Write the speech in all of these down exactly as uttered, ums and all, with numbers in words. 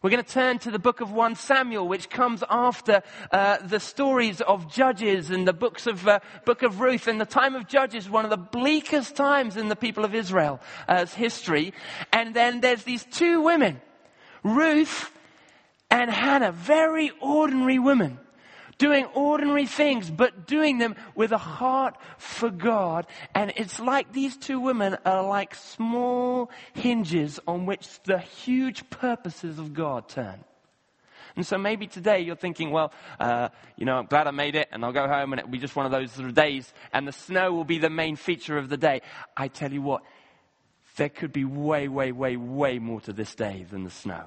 We're going to turn to the book of First Samuel, which comes after uh, the stories of Judges and the books of uh, book of Ruth. And the time of Judges, one of the bleakest times in the people of Israel's uh, history. And then there's these two women, Ruth and Hannah, very ordinary women, doing ordinary things, but doing them with a heart for God. And it's like these two women are like small hinges on which the huge purposes of God turn. And so maybe today you're thinking, well, uh, you know, I'm glad I made it, and I'll go home and it'll be just one of those sort of days, and the snow will be the main feature of the day. I tell you what, there could be way, way, way, way more to this day than the snow.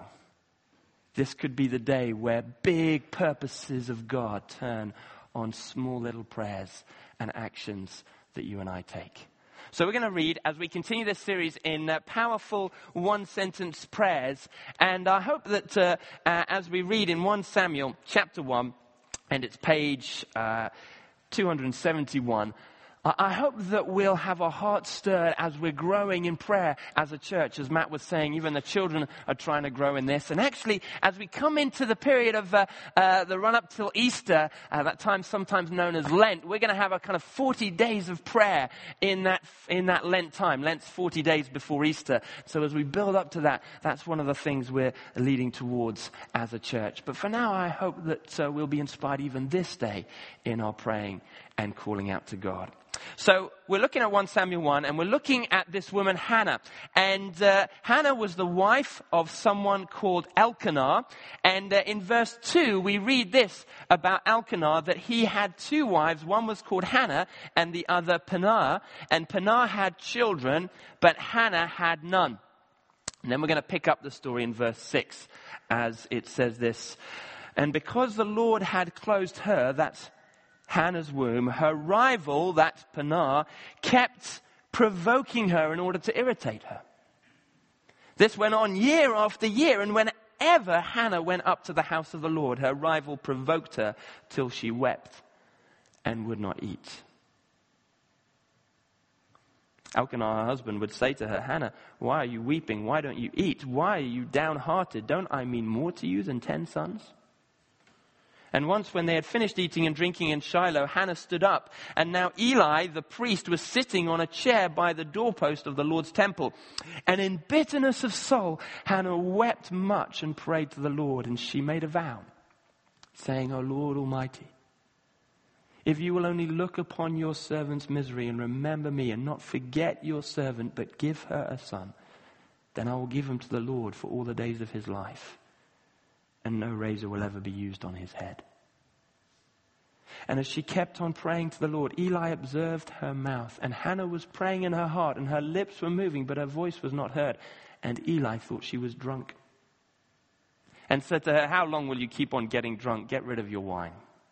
This could be the day where big purposes of God turn on small little prayers and actions that you and I take. So we're going to read as we continue this series in uh, powerful one-sentence prayers. And I hope that uh, uh, as we read in First Samuel chapter one, and it's page uh, two hundred seventy-one, I hope that we'll have our hearts stirred as we're growing in prayer as a church. As Matt was saying, even the children are trying to grow in this. And actually, as we come into the period of uh, uh, the run-up till Easter, uh, that time sometimes known as Lent, we're going to have a kind of forty days of prayer in that in that Lent time. Lent's forty days before Easter. So as we build up to that, that's one of the things we're leading towards as a church. But for now, I hope that uh, we'll be inspired even this day in our praying and calling out to God. So we're looking at First Samuel one, and we're looking at this woman Hannah. And uh, Hannah was the wife of someone called Elkanah. And uh, in verse two, we read this about Elkanah, that he had two wives. One was called Hannah and the other Peninnah. And Peninnah had children, but Hannah had none. And then we're going to pick up the story in verse six as it says this. And because the Lord had closed her, that's Hannah's womb, her rival, that's Peninnah, kept provoking her in order to irritate her. This went on year after year, and whenever Hannah went up to the house of the Lord, her rival provoked her till she wept and would not eat. Elkanah, her husband, would say to her, Hannah, why are you weeping? Why don't you eat? Why are you downhearted? Don't I mean more to you than ten sons? And once when they had finished eating and drinking in Shiloh, Hannah stood up. And now Eli, the priest, was sitting on a chair by the doorpost of the Lord's temple. And in bitterness of soul, Hannah wept much and prayed to the Lord. And she made a vow, saying, O Lord Almighty, if you will only look upon your servant's misery and remember me and not forget your servant, but give her a son, then I will give him to the Lord for all the days of his life. And no razor will ever be used on his head. And as she kept on praying to the Lord, Eli observed her mouth. And Hannah was praying in her heart, and her lips were moving, but her voice was not heard. And Eli thought she was drunk. And said to her, how long will you keep on getting drunk? Get rid of your wine.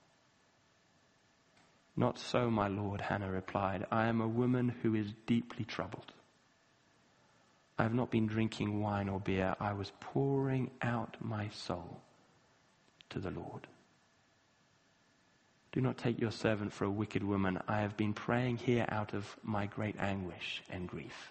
Not so, my Lord, Hannah replied. I am a woman who is deeply troubled. I have not been drinking wine or beer. I was pouring out my soul to the Lord. Do not take your servant for a wicked woman. I have been praying here out of my great anguish and grief.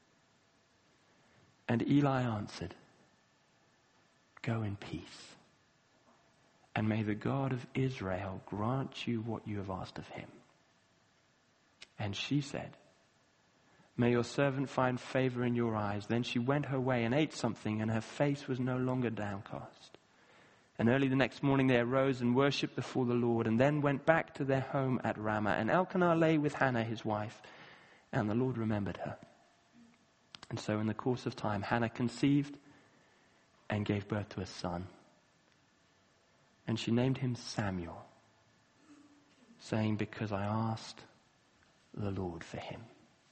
And Eli answered, go in peace, and may the God of Israel grant you what you have asked of him. And she said, may your servant find favor in your eyes. Then she went her way and ate something, and her face was no longer downcast. And early the next morning they arose and worshipped before the Lord, and then went back to their home at Ramah. And Elkanah lay with Hannah his wife, and the Lord remembered her. And so in the course of time Hannah conceived and gave birth to a son. And she named him Samuel, saying, because I asked the Lord for him.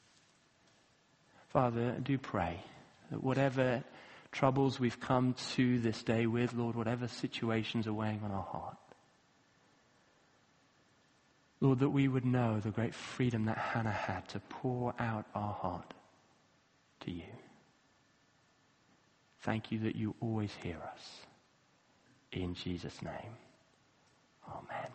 Father, do pray that whatever troubles we've come to this day with, Lord, whatever situations are weighing on our heart, Lord, that we would know the great freedom that Hannah had to pour out our heart to you. Thank you that you always hear us. In Jesus' name, amen.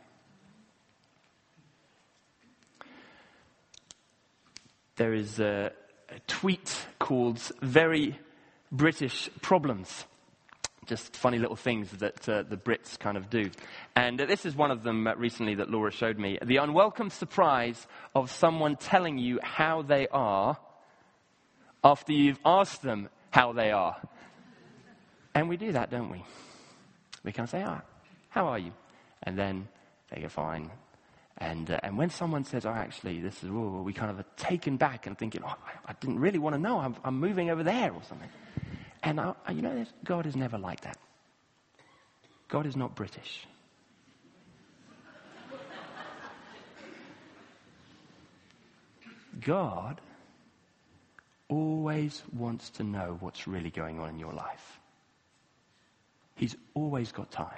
There is a a tweet called Very British Problems. Just funny little things that uh, the Brits kind of do. And uh, this is one of them uh, recently that Laura showed me. The unwelcome surprise of someone telling you how they are after you've asked them how they are. And we do that, don't we? We kind of say, ah, how are you? And then they go, fine. And uh, and when someone says, oh, actually, this is, oh, we kind of are taken back and thinking, oh, I, I didn't really want to know. I'm, I'm moving over there or something. And I, you know, God is never like that. God is not British. God always wants to know what's really going on in your life. He's always got time.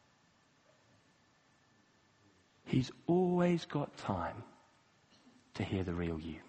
He's always got time to hear the real you.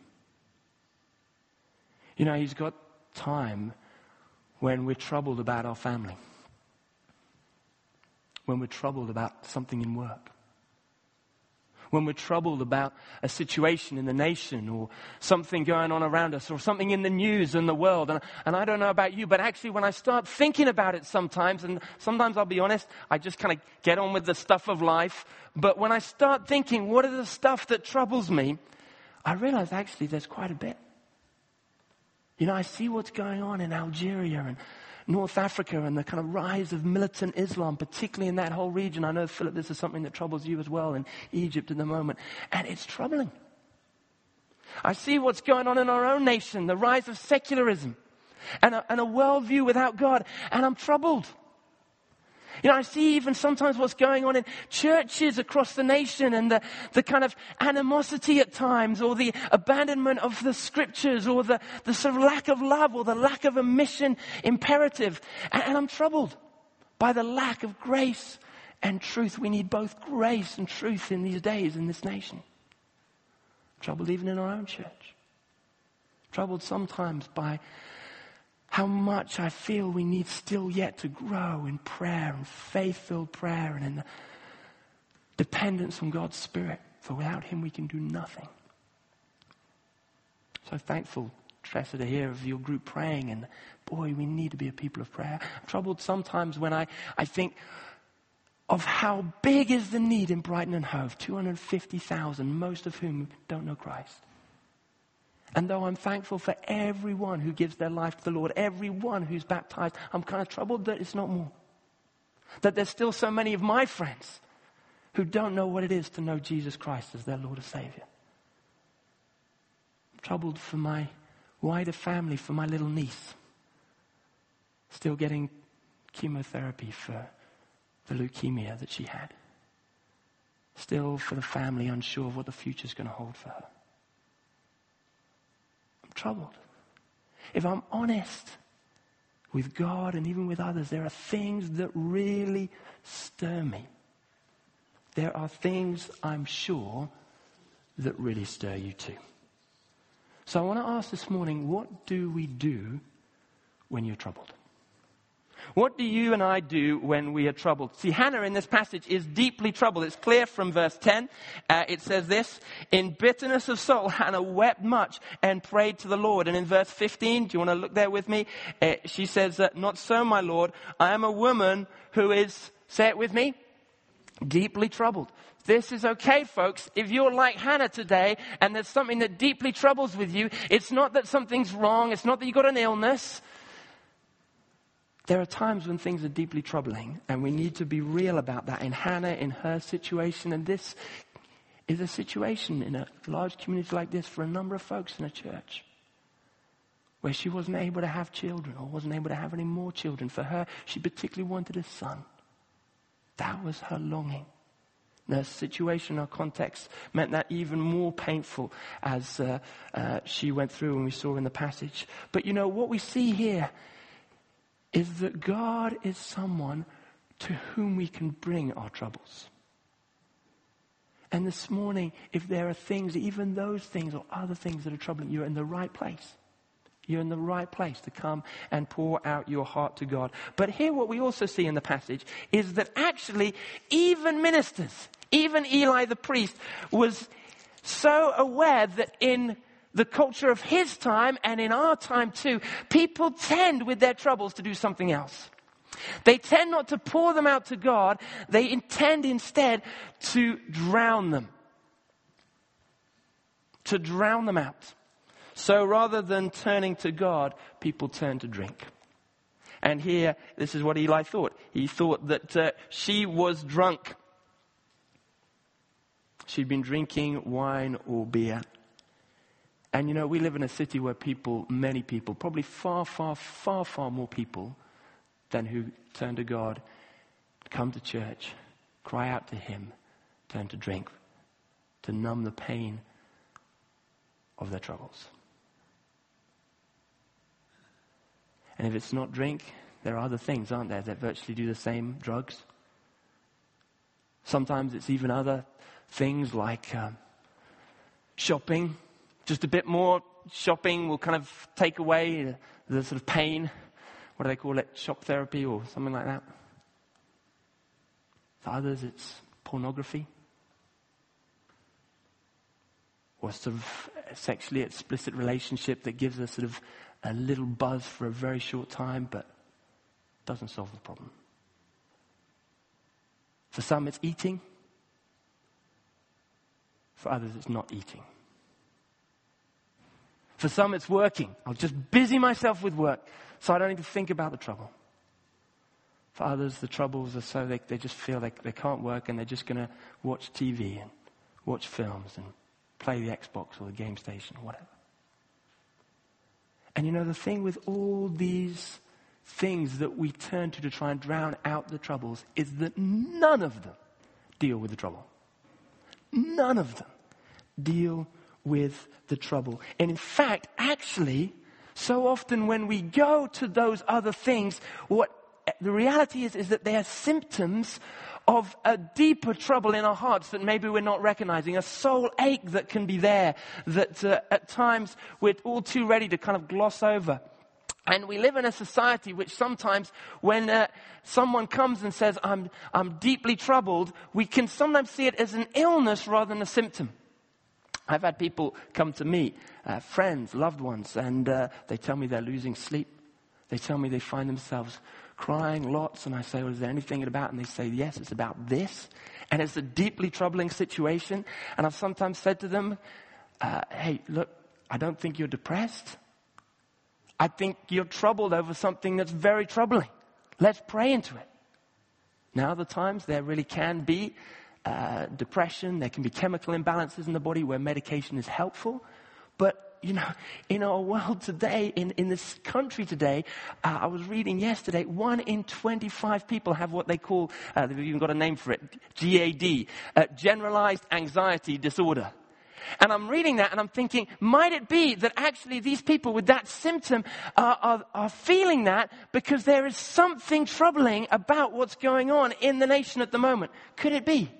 You know, he's got time when we're troubled about our family, when we're troubled about something in work, when we're troubled about a situation in the nation or something going on around us or something in the news and the world. And, and I don't know about you, but actually when I start thinking about it sometimes, and sometimes I'll be honest, I just kind of get on with the stuff of life. But when I start thinking, what is the stuff that troubles me, I realize actually there's quite a bit. You know, I see what's going on in Algeria and North Africa and the kind of rise of militant Islam, particularly in that whole region. I know, Philip, this is something that troubles you as well in Egypt at the moment. And it's troubling. I see what's going on in our own nation, the rise of secularism and a, and a worldview without God. And I'm troubled. You know, I see even sometimes what's going on in churches across the nation and the, the kind of animosity at times or the abandonment of the scriptures or the, the sort of lack of love or the lack of a mission imperative. And, and I'm troubled by the lack of grace and truth. We need both grace and truth in these days in this nation. Troubled even in our own church. Troubled sometimes by how much I feel we need still yet to grow in prayer and faith-filled prayer and in the dependence on God's Spirit. For without Him we can do nothing. So thankful, Tressa, to hear of your group praying. And boy, we need to be a people of prayer. I'm troubled sometimes when I, I think of how big is the need in Brighton and Hove. two hundred fifty thousand, most of whom don't know Christ. And though I'm thankful for everyone who gives their life to the Lord, everyone who's baptized, I'm kind of troubled that it's not more. That there's still so many of my friends who don't know what it is to know Jesus Christ as their Lord and Savior. I'm troubled for my wider family, for my little niece, still getting chemotherapy for the leukemia that she had. Still for the family unsure of what the future's going to hold for her. Troubled. If I'm honest with God and even with others, there are things that really stir me. There are things I'm sure that really stir you too. So I want to ask this morning, what do we do when you're troubled? What do you and I do when we are troubled? See, Hannah in this passage is deeply troubled. It's clear from verse ten. Uh, it says this, in bitterness of soul, Hannah wept much and prayed to the Lord. And in verse fifteen, do you want to look there with me? Uh, she says, uh, not so, my Lord. I am a woman who is, say it with me, deeply troubled. This is okay, folks. If you're like Hannah today and there's something that deeply troubles with you, it's not that something's wrong. It's not that you've got an illness. There are times when things are deeply troubling, and we need to be real about that. In Hannah, in her situation, and this is a situation in a large community like this for a number of folks in a church, where she wasn't able to have children or wasn't able to have any more children. For her, she particularly wanted a son. That was her longing. Her situation, her context meant that even more painful as uh, uh, she went through, and we saw in the passage. But you know, what we see here is that God is someone to whom we can bring our troubles. And this morning, if there are things, even those things or other things that are troubling you, you're in the right place. You're in the right place to come and pour out your heart to God. But here what we also see in the passage is that actually even ministers, even Eli the priest, was so aware that in the culture of his time and in our time too, people tend with their troubles to do something else. They tend not to pour them out to God. They intend instead to drown them. To drown them out. So rather than turning to God, people turn to drink. And here, this is what Eli thought. He thought that uh, she was drunk. She'd been drinking wine or beer. And you know, we live in a city where people, many people, probably far, far, far, far more people than who turn to God, come to church, cry out to Him, turn to drink, to numb the pain of their troubles. And if it's not drink, there are other things, aren't there, that virtually do the same, drugs. Sometimes it's even other things like um, shopping. Just a bit more shopping will kind of take away the, the sort of pain. What do they call it? Shop therapy or something like that. For others, it's pornography. Or sort of a sexually explicit relationship that gives us sort of a little buzz for a very short time, but doesn't solve the problem. For some, it's eating. For others, it's not eating. For some, it's working. I'll just busy myself with work so I don't need to think about the trouble. For others, the troubles are so they, they just feel like they can't work and they're just going to watch T V and watch films and play the Xbox or the game station or whatever. And you know, the thing with all these things that we turn to to try and drown out the troubles is that none of them deal with the trouble. None of them deal with the trouble. And in fact, actually, so often when we go to those other things, what the reality is, is that they are symptoms of a deeper trouble in our hearts that maybe we're not recognizing, a soul ache that can be there, that uh, at times we're all too ready to kind of gloss over. And we live in a society which sometimes when uh, someone comes and says, I'm, I'm deeply troubled, we can sometimes see it as an illness rather than a symptom. I've had people come to me, uh, friends, loved ones, and uh, they tell me they're losing sleep. They tell me they find themselves crying lots, and I say, well, is there anything about? And they say, yes, it's about this. And it's a deeply troubling situation. And I've sometimes said to them, uh, hey, look, I don't think you're depressed. I think you're troubled over something that's very troubling. Let's pray into it. Now, other times there really can be uh, depression. There can be chemical imbalances in the body where medication is helpful. But you know, in our world today, in, in this country today, uh, I was reading yesterday, one in twenty-five people have what they call, uh, they've even got a name for it, G A D, uh, generalized anxiety disorder. And I'm reading that and I'm thinking, might it be that actually these people with that symptom are, are, are feeling that because there is something troubling about what's going on in the nation at the moment? Could it be?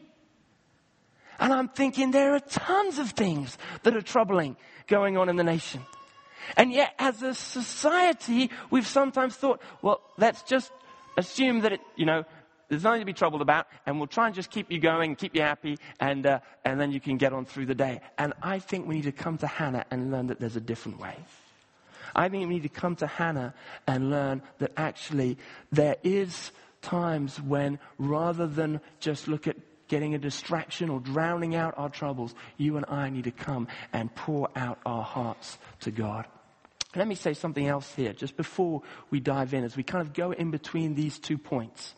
And I'm thinking there are tons of things that are troubling going on in the nation. And yet, as a society, we've sometimes thought, well, let's just assume that, it, you know, there's nothing to be troubled about, and we'll try and just keep you going, keep you happy, and uh, and then you can get on through the day. And I think we need to come to Hannah and learn that there's a different way. I think we need to come to Hannah and learn that actually there is times when, rather than just look at getting a distraction or drowning out our troubles, you and I need to come and pour out our hearts to God. Let me say something else here, just before we dive in, as we kind of go in between these two points.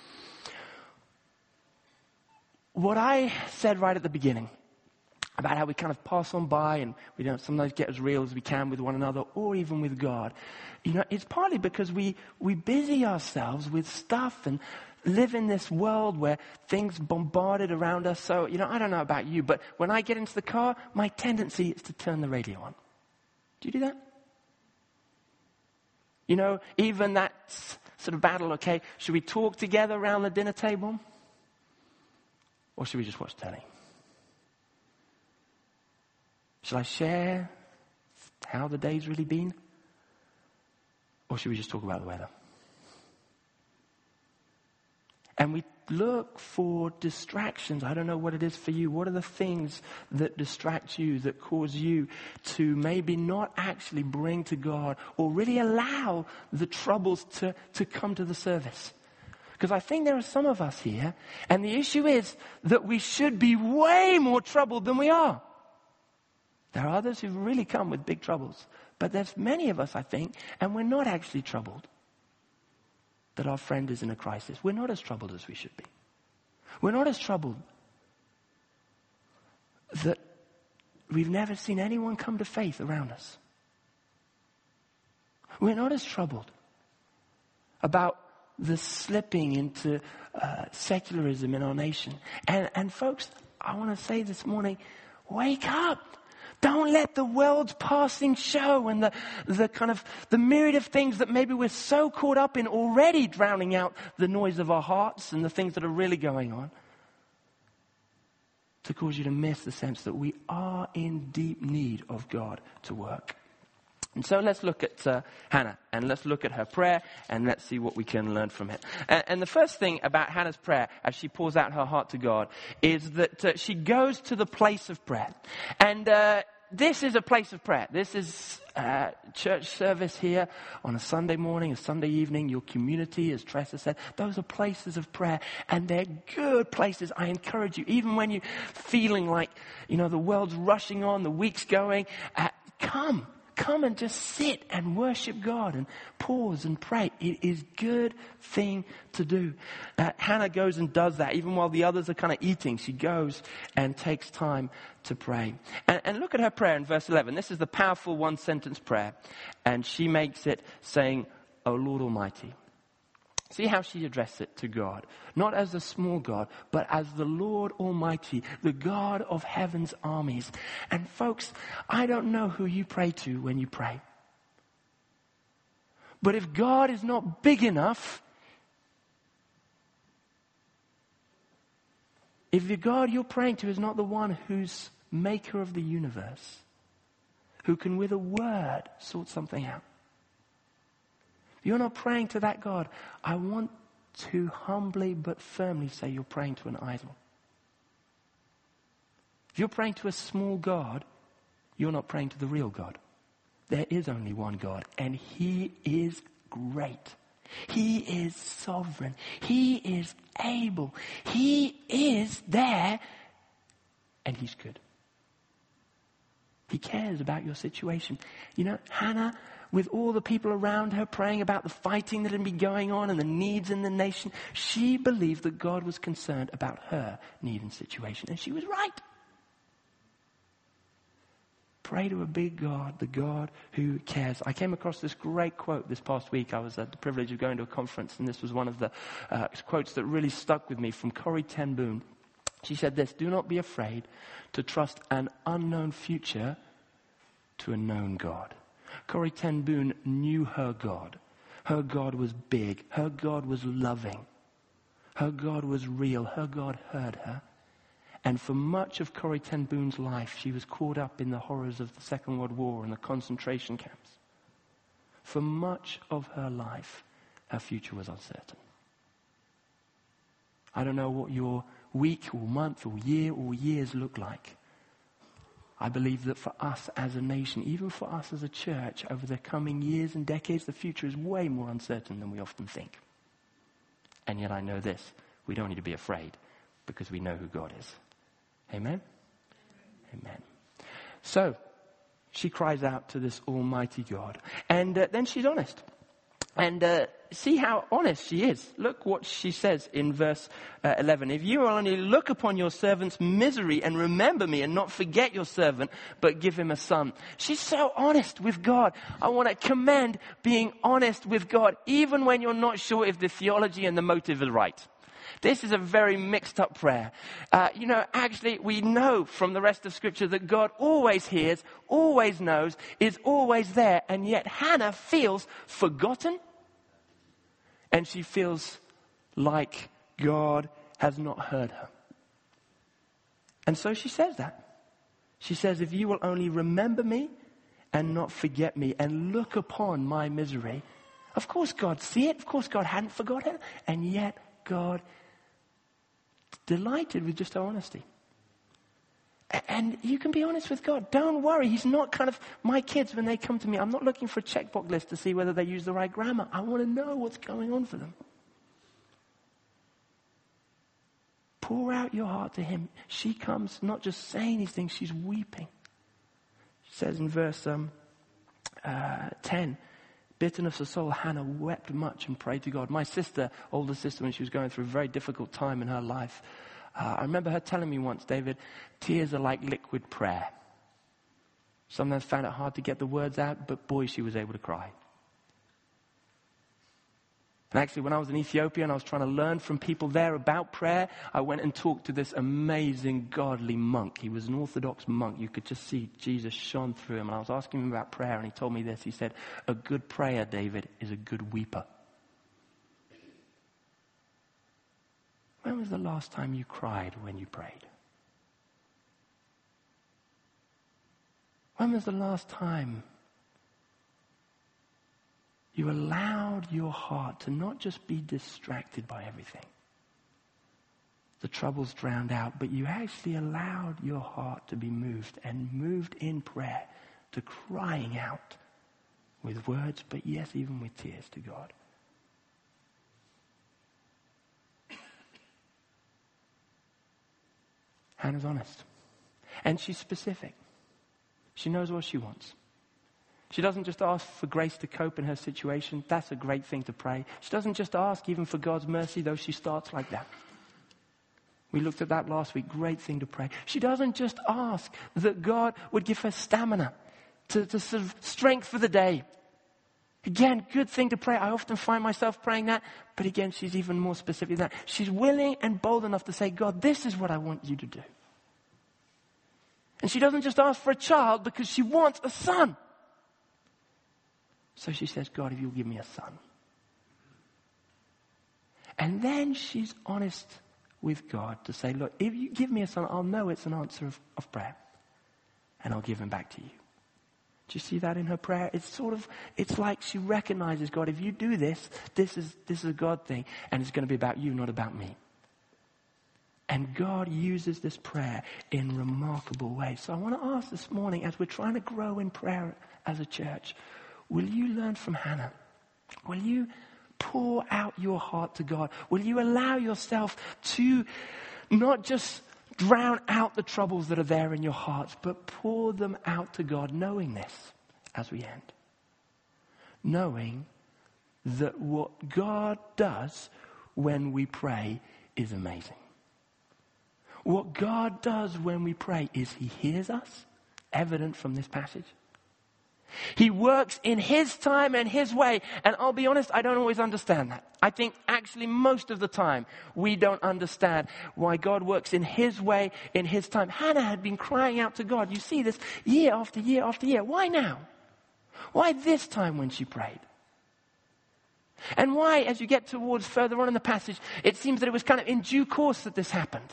What I said right at the beginning about how we kind of pass on by and we don't sometimes get as real as we can with one another or even with God, you know, it's partly because we, we busy ourselves with stuff and live in this world where things bombarded around us. So, you know, I don't know about you, but when I get into the car, my tendency is to turn the radio on. Do you do that? You know, even that sort of battle, okay, should we talk together around the dinner table? Or should we just watch telly? Shall I share how the day's really been? Or should we just talk about the weather? And we look for distractions. I don't know what it is for you. What are the things that distract you, that cause you to maybe not actually bring to God or really allow the troubles to, to come to the surface? Because I think there are some of us here, and the issue is that we should be way more troubled than we are. There are others who've really come with big troubles. But there's many of us, I think, and we're not actually troubled that our friend is in a crisis. We're not as troubled as we should be. We're not as troubled that we've never seen anyone come to faith around us. We're not as troubled about the slipping into uh, secularism in our nation. And, and folks, I want to say this morning, wake up. Don't let the world's passing show and the, the kind of the myriad of things that maybe we're so caught up in already drowning out the noise of our hearts and the things that are really going on to cause you to miss the sense that we are in deep need of God to work. And so let's look at uh, Hannah, and let's look at her prayer, and let's see what we can learn from it. And, and the first thing about Hannah's prayer, as she pours out her heart to God, is that uh, she goes to the place of prayer. And uh, this is a place of prayer. This is uh, church service here on a Sunday morning, a Sunday evening, your community, as Tressa said. Those are places of prayer, and they're good places. I encourage you, even when you're feeling like, you know, the world's rushing on, the week's going, uh, come. Come and just sit and worship God and pause and pray. It is a good thing to do. Uh, Hannah goes and does that. Even while the others are kind of eating, she goes and takes time to pray. And, and look at her prayer in verse eleven. This is the powerful one-sentence prayer. And she makes it saying, "O Lord Almighty." See how she addressed it to God. Not as a small God, but as the Lord Almighty, the God of heaven's armies. And folks, I don't know who you pray to when you pray. But if God is not big enough, if the God you're praying to is not the one who's maker of the universe, who can with a word sort something out, you're not praying to that God, I want to humbly but firmly say you're praying to an idol. If you're praying to a small God, you're not praying to the real God. There is only one God, and He is great. He is sovereign. He is able. He is there, and He's good. He cares about your situation. You know, Hannah, with all the people around her praying about the fighting that had been going on and the needs in the nation, she believed that God was concerned about her need and situation. And she was right. Pray to a big God, the God who cares. I came across this great quote this past week. I was at the privilege of going to a conference, and this was one of the uh, quotes that really stuck with me from Corrie ten Boom. She said this: "Do not be afraid to trust an unknown future to a known God." Corrie ten Boom knew her God. Her God was big. Her God was loving. Her God was real. Her God heard her. And for much of Corrie ten Boom's life, she was caught up in the horrors of the Second World War and the concentration camps. For much of her life, her future was uncertain. I don't know what your week or month or year or years look like. I believe that for us as a nation, even for us as a church, over the coming years and decades, the future is way more uncertain than we often think. And yet I know this: we don't need to be afraid because we know who God is. Amen? Amen. So, she cries out to this almighty God. And uh, then she's honest. And uh, see how honest she is. Look what she says in verse uh, eleven. "If you will only look upon your servant's misery and remember me and not forget your servant, but give him a son." She's so honest with God. I want to commend being honest with God, even when you're not sure if the theology and the motive is right. This is a very mixed up prayer. Uh, you know, actually, we know from the rest of Scripture that God always hears, always knows, is always there. And yet Hannah feels forgotten. And she feels like God has not heard her. And so she says that. She says, "If you will only remember me and not forget me and look upon my misery." Of course God see it. Of course God hadn't forgotten. And yet God delighted with just our honesty. And you can be honest with God. Don't worry. He's not kind of, my kids, when they come to me, I'm not looking for a checkbox list to see whether they use the right grammar. I want to know what's going on for them. Pour out your heart to him. She comes not just saying these things, she's weeping. She says in verse um, uh, ten, bitterness of soul, Hannah wept much and prayed to God. My sister, older sister, when she was going through a very difficult time in her life, uh, I remember her telling me once, David, tears are like liquid prayer. Sometimes found it hard to get the words out, but boy, she was able to cry. And actually, when I was in Ethiopia and I was trying to learn from people there about prayer, I went and talked to this amazing godly monk. He was an Orthodox monk. You could just see Jesus shone through him. And I was asking him about prayer, and he told me this. He said, a good prayer, David, is a good weeper. When was the last time you cried when you prayed? When was the last time you allowed your heart to not just be distracted by everything, the troubles drowned out, but you actually allowed your heart to be moved and moved in prayer to crying out with words, but yes, even with tears to God? Hannah's honest. And she's specific. She knows what she wants. She doesn't just ask for grace to cope in her situation. That's a great thing to pray. She doesn't just ask even for God's mercy, though she starts like that. We looked at that last week. Great thing to pray. She doesn't just ask that God would give her stamina to, to sort of strength for the day. Again, good thing to pray. I often find myself praying that. But again, she's even more specific than that. She's willing and bold enough to say, God, this is what I want you to do. And she doesn't just ask for a child because she wants a son. So she says, God, if you'll give me a son. And then she's honest with God to say, look, if you give me a son, I'll know it's an answer of, of prayer. And I'll give him back to you. Do you see that in her prayer? It's sort of, it's like she recognizes, God, if you do this, this is, this is a God thing. And it's going to be about you, not about me. And God uses this prayer in remarkable ways. So I want to ask this morning, as we're trying to grow in prayer as a church, will you learn from Hannah? Will you pour out your heart to God? Will you allow yourself to not just drown out the troubles that are there in your hearts, but pour them out to God, knowing this as we end? Knowing that what God does when we pray is amazing. What God does when we pray is he hears us, evident from this passage. He works in his time and his way. And I'll be honest, I don't always understand that. I think actually most of the time we don't understand why God works in his way, in his time. Hannah had been crying out to God. You see this year after year after year. Why now? Why this time when she prayed? And why, as you get towards further on in the passage, it seems that it was kind of in due course that this happened.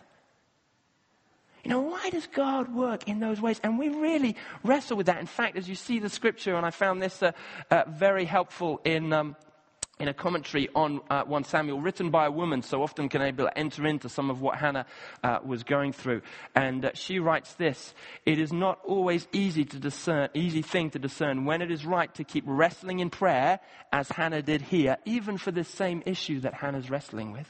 You know, why does God work in those ways? And we really wrestle with that. In fact, as you see the scripture, and I found this uh, uh, very helpful in um, in a commentary on uh, First Samuel, written by a woman, so often can able to enter into some of what Hannah uh, was going through. And uh, she writes this: it is not always easy to discern, easy thing to discern when it is right to keep wrestling in prayer, as Hannah did here, even for this same issue that Hannah's wrestling with.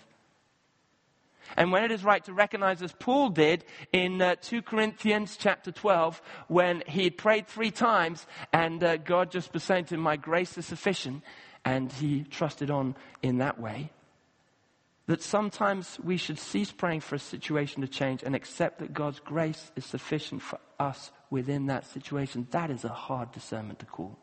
And when it is right to recognize, as Paul did in uh, Second Corinthians chapter twelve, when he prayed three times and uh, God just was saying to him, my grace is sufficient, and he trusted on in that way, that sometimes we should cease praying for a situation to change and accept that God's grace is sufficient for us within that situation. That is a hard discernment to call.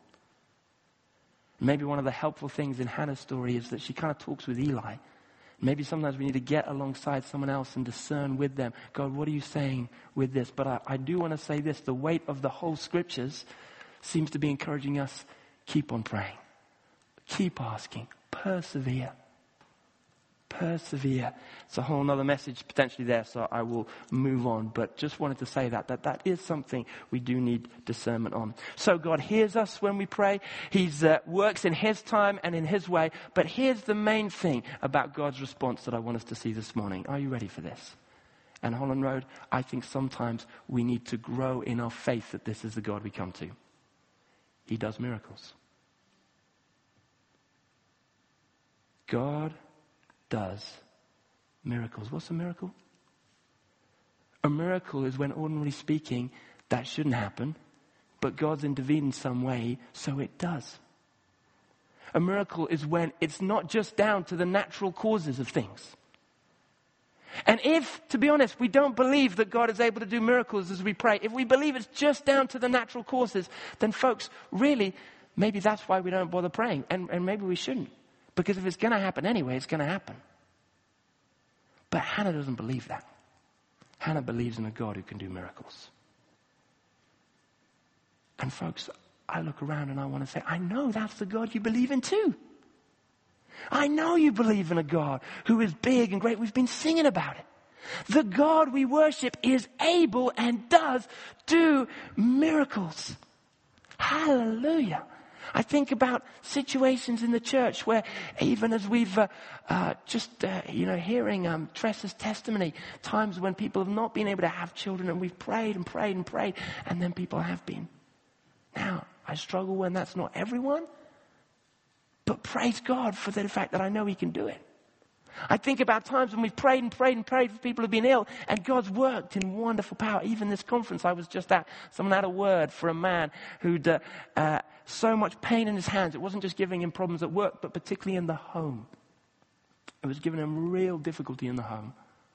Maybe one of the helpful things in Hannah's story is that she kind of talks with Eli. Maybe sometimes we need to get alongside someone else and discern with them. God, what are you saying with this? But I, I do want to say this. The weight of the whole scriptures seems to be encouraging us, keep on praying. Keep asking. Persevere. Persevere. It's a whole other message potentially there, so I will move on. But just wanted to say that, that that is something we do need discernment on. So God hears us when we pray. He uh, works in his time and in his way. But here's the main thing about God's response that I want us to see this morning. Are you ready for this? And Holland Road, I think sometimes we need to grow in our faith that this is the God we come to. He does miracles. God does miracles. What's a miracle? A miracle is when, ordinarily speaking, that shouldn't happen, but God's intervened in some way, so it does. A miracle is when it's not just down to the natural causes of things. And if, to be honest, we don't believe that God is able to do miracles as we pray, if we believe it's just down to the natural causes, then folks, really, maybe that's why we don't bother praying, and, and maybe we shouldn't. Because if it's going to happen anyway, it's going to happen. But Hannah doesn't believe that. Hannah believes in a God who can do miracles. And folks, I look around and I want to say, I know that's the God you believe in too. I know you believe in a God who is big and great. We've been singing about it. The God we worship is able and does do miracles. Hallelujah. I think about situations in the church where even as we've uh, uh, just, uh, you know, hearing um, Tressa's testimony, times when people have not been able to have children and we've prayed and prayed and prayed and then people have been. Now, I struggle when that's not everyone, but praise God for the fact that I know he can do it. I think about times when we've prayed and prayed and prayed for people who've been ill and God's worked in wonderful power. Even this conference I was just at, someone had a word for a man who'd uh, uh, so much pain in his hands. It wasn't just giving him problems at work, but particularly in the home. It was giving him real difficulty in the home.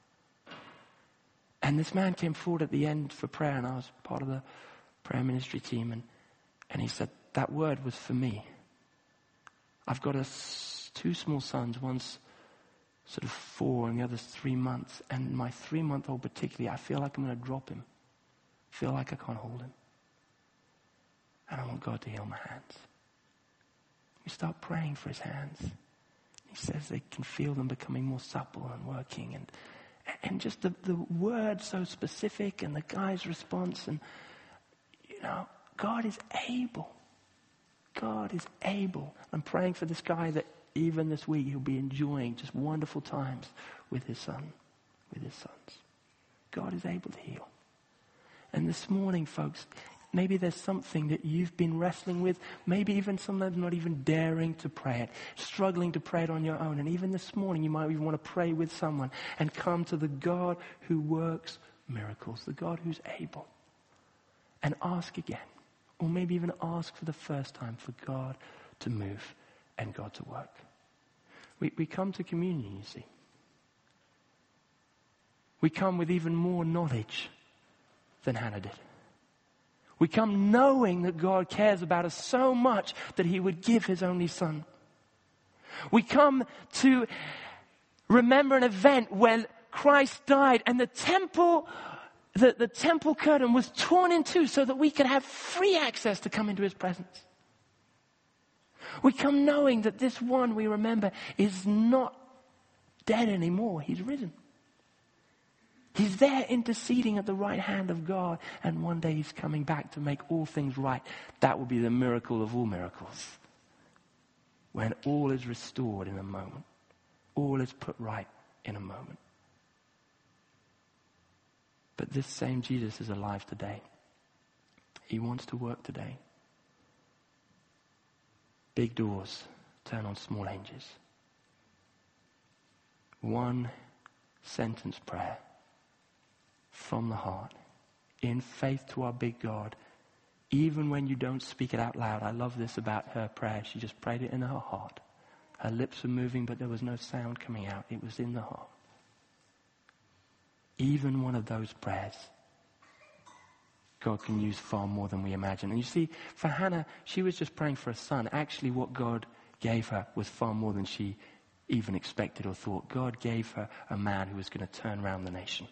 And this man came forward at the end for prayer, and I was part of the prayer ministry team, and, and he said, that word was for me. I've got a, two small sons, one's sort of four and the other's three months. And my three-month-old particularly, I feel like I'm going to drop him. I feel like I can't hold him. And I want God to heal my hands. We start praying for his hands. He says they can feel them becoming more supple and working. And and just the, the word so specific and the guy's response. And, you know, God is able. God is able. I'm praying for this guy that even this week he'll be enjoying just wonderful times with his son, with his sons. God is able to heal. And this morning, folks, maybe there's something that you've been wrestling with, maybe even sometimes not even daring to pray it, struggling to pray it on your own. And even this morning, you might even want to pray with someone and come to the God who works miracles, the God who's able. And ask again, or maybe even ask for the first time for God to move and God to work. We, we come to communion, you see. We come with even more knowledge than Hannah did. We come knowing that God cares about us so much that he would give his only son. We come to remember an event when Christ died and the temple, the, the temple curtain was torn in two so that we could have free access to come into his presence. We come knowing that this one we remember is not dead anymore. He's risen. He's there interceding at the right hand of God, and one day he's coming back to make all things right. That will be the miracle of all miracles. When all is restored in a moment. All is put right in a moment. But this same Jesus is alive today. He wants to work today. Big doors turn on small hinges. One sentence prayer from the heart, in faith to our big God, even when you don't speak it out loud. I love this about her prayer. She just prayed it in her heart. Her lips were moving, but there was no sound coming out. It was in the heart. Even one of those prayers, God can use far more than we imagine. And you see, for Hannah, she was just praying for a son. Actually, what God gave her was far more than she even expected or thought. God gave her a man who was going to turn around the nation.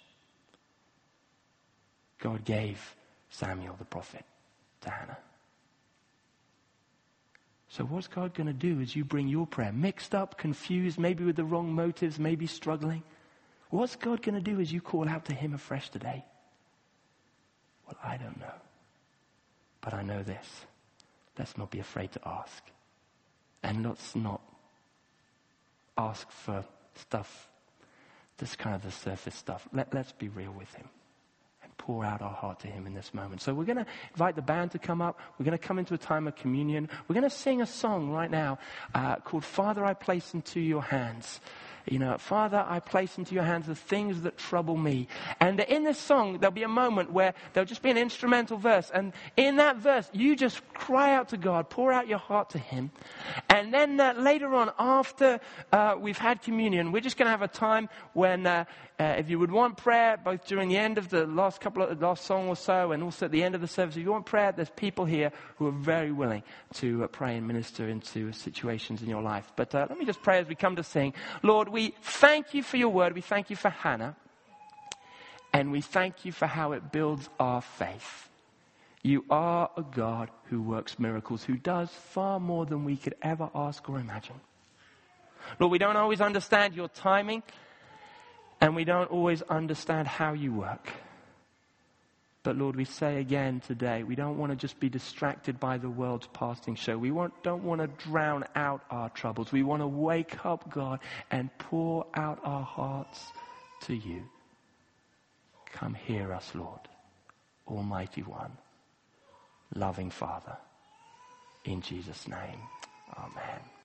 God gave Samuel the prophet to Hannah. So what's God going to do as you bring your prayer, mixed up, confused, maybe with the wrong motives, maybe struggling? What's God going to do as you call out to him afresh today? Well, I don't know. But I know this. Let's not be afraid to ask. And let's not ask for stuff, this kind of the surface stuff. Let, let's be real with him and pour out our heart to him in this moment. So we're going to invite the band to come up. We're going to come into a time of communion. We're going to sing a song right now uh, called Father, I Place Into Your Hands. You know, Father, I place into your hands the things that trouble me. And in this song, there'll be a moment where there'll just be an instrumental verse. And in that verse, you just cry out to God, pour out your heart to him. And then uh, later on, after uh, we've had communion, we're just going to have a time when, uh, uh, if you would want prayer, both during the end of the last couple of, last song or so, and also at the end of the service, if you want prayer, there's people here who are very willing to uh, pray and minister into situations in your life. But uh, let me just pray as we come to sing. Lord, we thank you for your word. We thank you for Hannah. And we thank you for how it builds our faith. You are a God who works miracles, who does far more than we could ever ask or imagine. Lord, we don't always understand your timing. And we don't always understand how you work. But Lord, we say again today, we don't want to just be distracted by the world's passing show. We want, don't want to drown out our troubles. We want to wake up, God, and pour out our hearts to you. Come hear us, Lord, Almighty One, loving Father. In Jesus' name, amen.